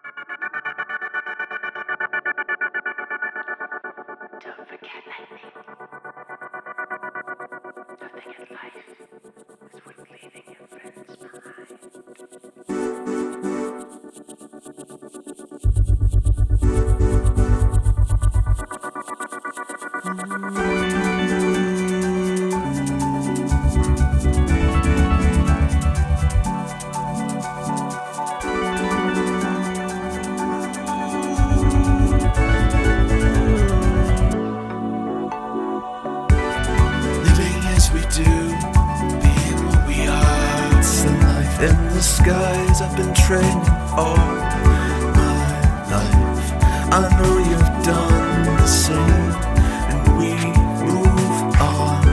Don't forget, I think, nothing in life is worth leaving your friends behind. Living as we do, being what we are. It's the life in the skies. I've been training all my life. I know you've done the same, and we move on.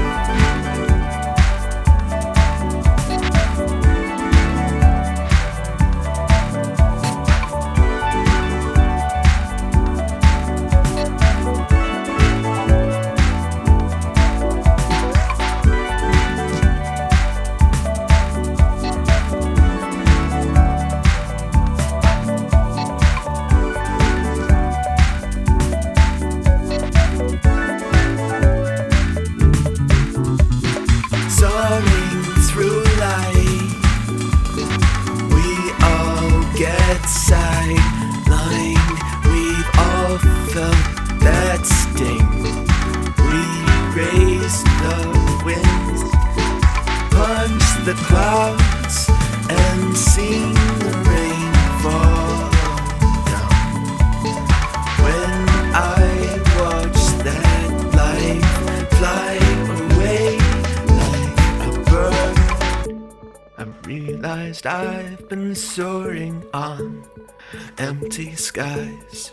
Soaring through life, we all get sidelined. We've all felt that sting. We raise the winds, punch the clouds, and sing the rain fall down. When I watch that life fly away like a bird, I realized I've been soaring on empty skies.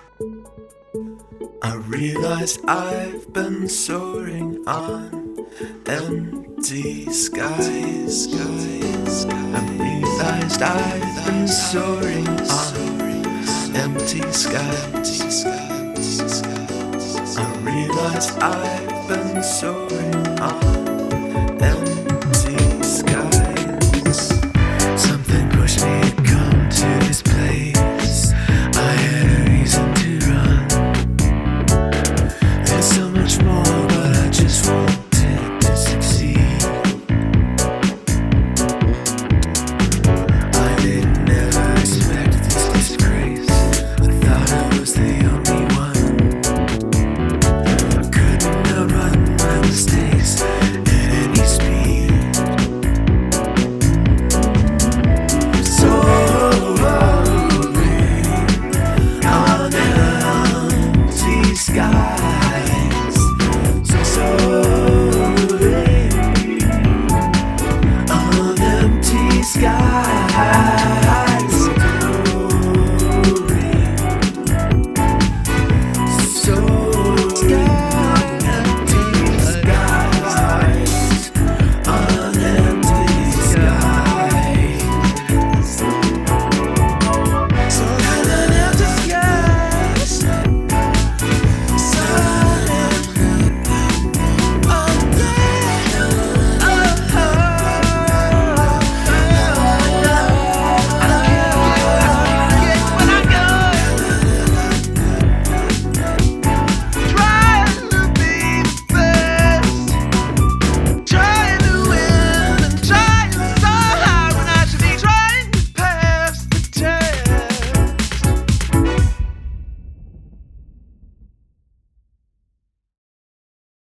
I realized I've been soaring on empty skies. I realized I've been soaring on empty skies. I realized I've been soaring on